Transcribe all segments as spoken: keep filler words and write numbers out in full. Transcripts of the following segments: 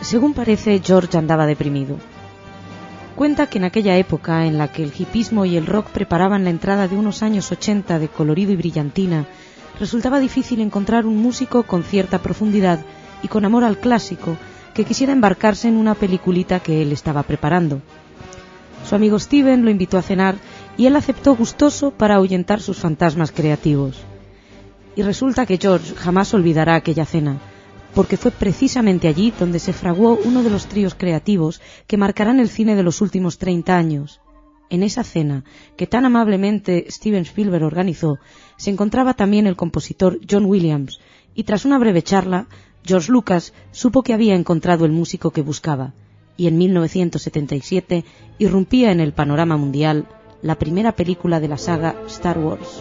Según parece, George andaba deprimido. Cuenta que en aquella época en la que el hipismo y el rock preparaban la entrada de unos años ochenta de colorido y brillantina, resultaba difícil encontrar un músico con cierta profundidad y con amor al clásico que quisiera embarcarse en una peliculita que él estaba preparando. Su amigo Steven lo invitó a cenar y él aceptó gustoso para ahuyentar sus fantasmas creativos. Y resulta que George jamás olvidará aquella cena, porque fue precisamente allí donde se fraguó uno de los tríos creativos que marcarán el cine de los últimos treinta años. En esa cena, que tan amablemente Steven Spielberg organizó, se encontraba también el compositor John Williams, y tras una breve charla, George Lucas supo que había encontrado el músico que buscaba, y en mil novecientos setenta y siete irrumpía en el panorama mundial la primera película de la saga Star Wars.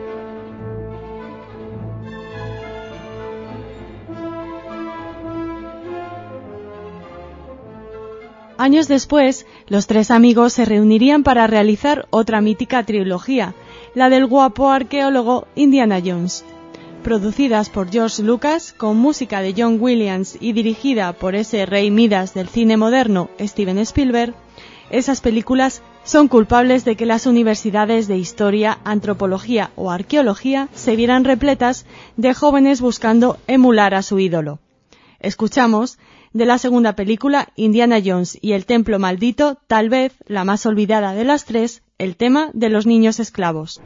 Años después, los tres amigos se reunirían para realizar otra mítica trilogía, la del guapo arqueólogo Indiana Jones. Producidas por George Lucas, con música de John Williams y dirigida por ese rey Midas del cine moderno, Steven Spielberg, esas películas son culpables de que las universidades de historia, antropología o arqueología se vieran repletas de jóvenes buscando emular a su ídolo. Escuchamos de la segunda película, Indiana Jones y el Templo Maldito, tal vez la más olvidada de las tres, el tema de los niños esclavos.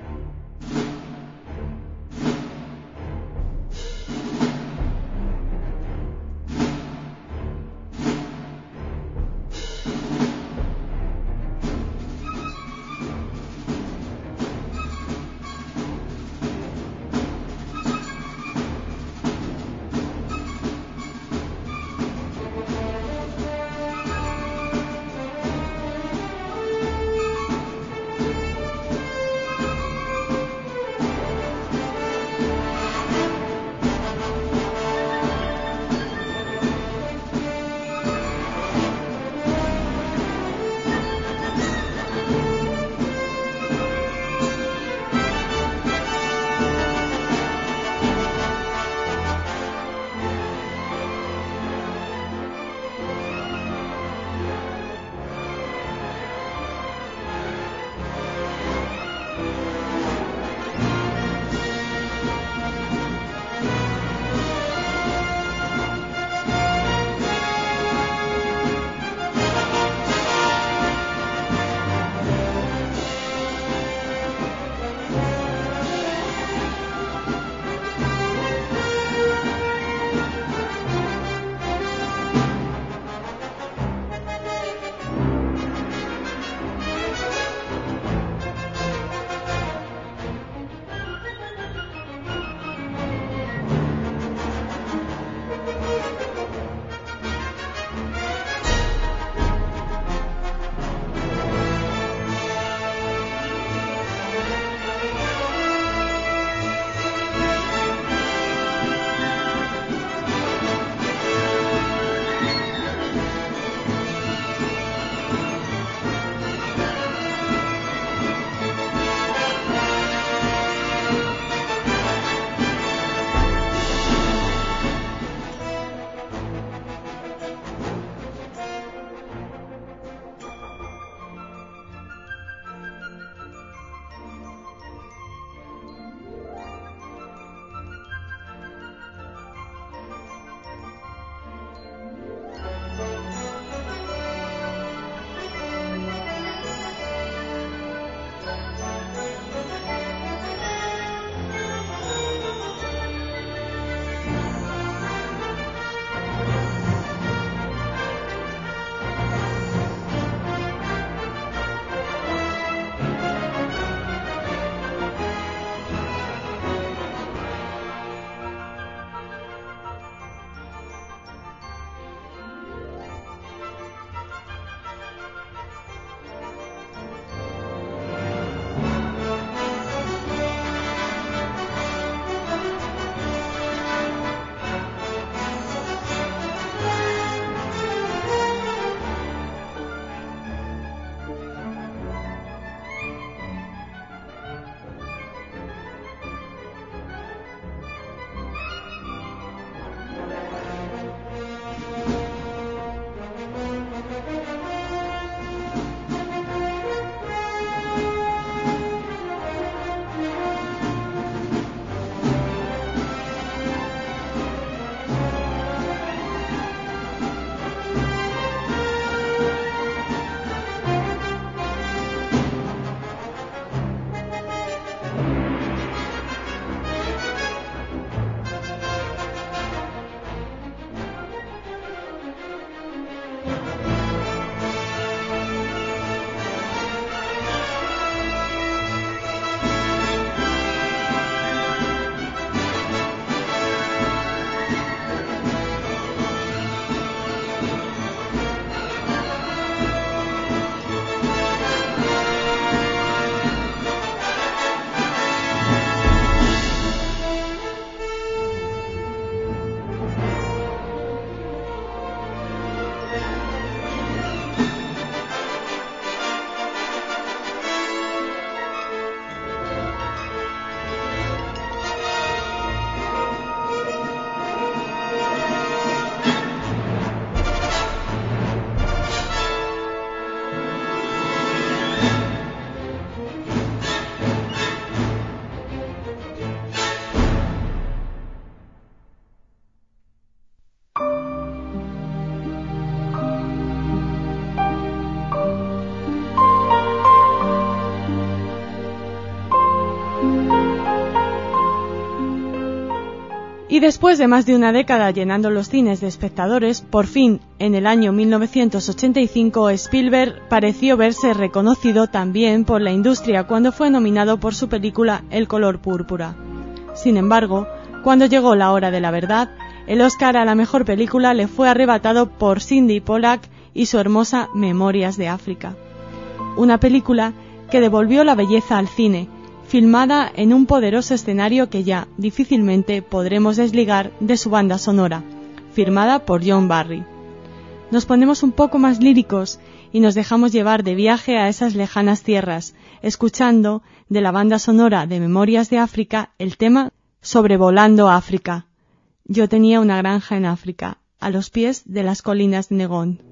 después de más de una década llenando los cines de espectadores, por fin, en el año mil novecientos ochenta y cinco, Spielberg pareció verse reconocido también por la industria cuando fue nominado por su película El color púrpura. Sin embargo, cuando llegó la hora de la verdad, el Oscar a la mejor película le fue arrebatado por Sidney Pollack y su hermosa Memorias de África. Una película que devolvió la belleza al cine, filmada en un poderoso escenario que ya difícilmente podremos desligar de su banda sonora, firmada por John Barry. Nos ponemos un poco más líricos y nos dejamos llevar de viaje a esas lejanas tierras, escuchando de la banda sonora de Memorias de África el tema Sobrevolando África. Yo tenía una granja en África, a los pies de las colinas de Negón.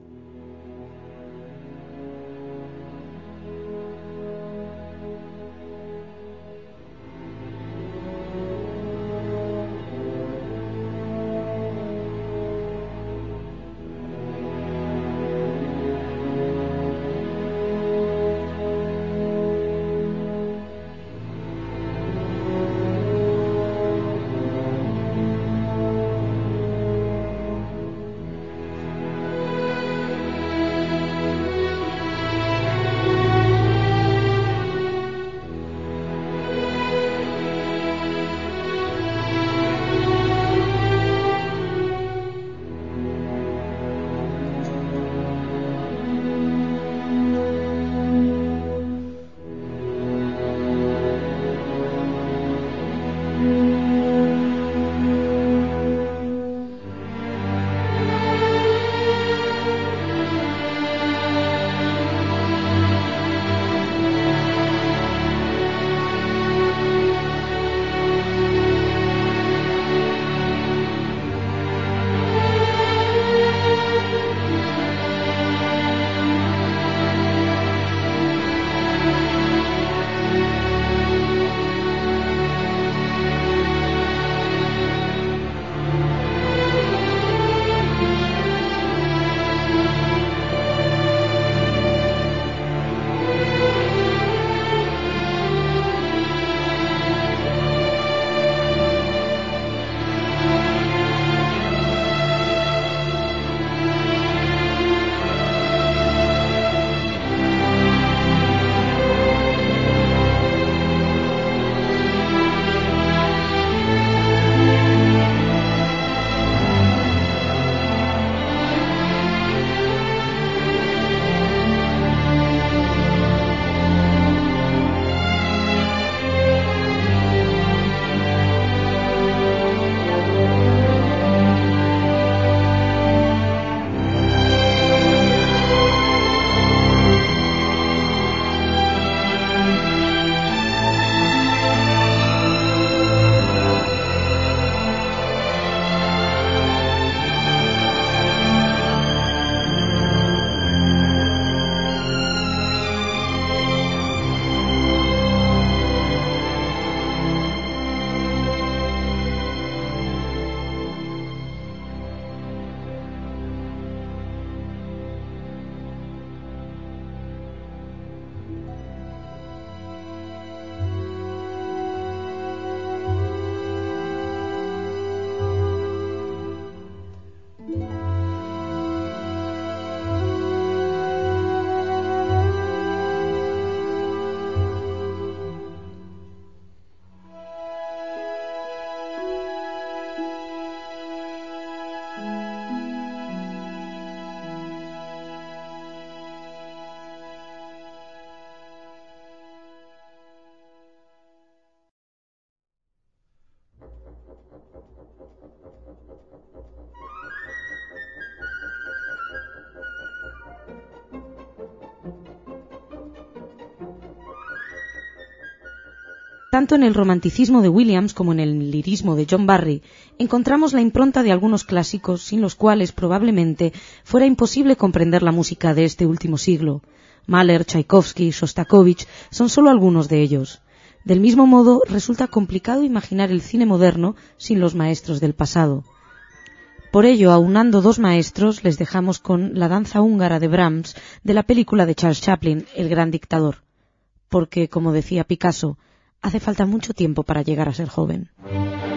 Tanto en el romanticismo de Williams como en el lirismo de John Barry encontramos la impronta de algunos clásicos sin los cuales probablemente fuera imposible comprender la música de este último siglo. Mahler, Tchaikovsky, Shostakovich son solo algunos de ellos. Del mismo modo, resulta complicado imaginar el cine moderno sin los maestros del pasado. Por ello, aunando dos maestros, les dejamos con la danza húngara de Brahms de la película de Charles Chaplin, El gran dictador. Porque, como decía Picasso, hace falta mucho tiempo para llegar a ser joven.